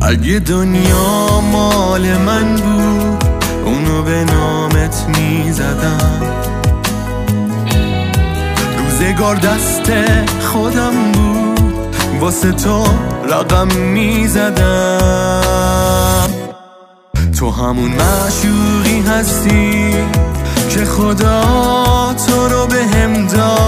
اگه دنیا مال من بود اونو به نامت میزدم، روزگار دست خودم بود واسه تو رقم میزدم. تو همون معشوقی هستی که خدا تو رو به هم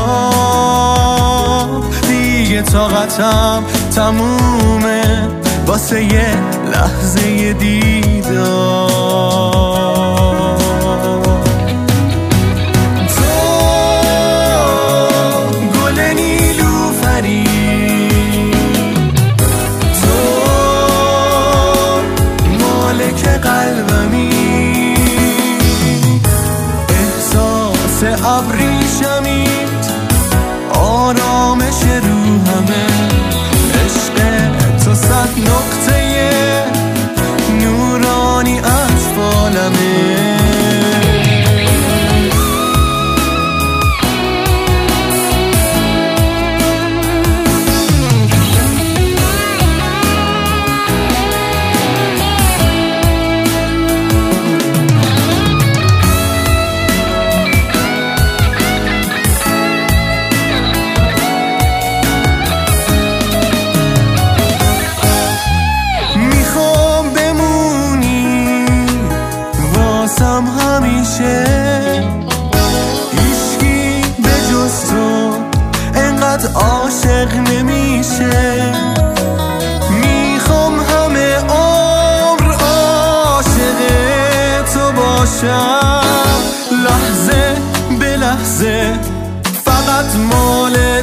داد، دیگه طاقتم تمومه واسه یه لحظه دیدار. تو گل نیلوفری، تو مالک قلبمی، احساس ابریشمید آرامش روحمه، عشق تو 100 نقطه نورانی از فالمه. همیشه هیچکی به جز تو انقدر عاشق نمیشه، میخوام همه عمر عاشق تو باشم، لحظه به لحظه فقط مال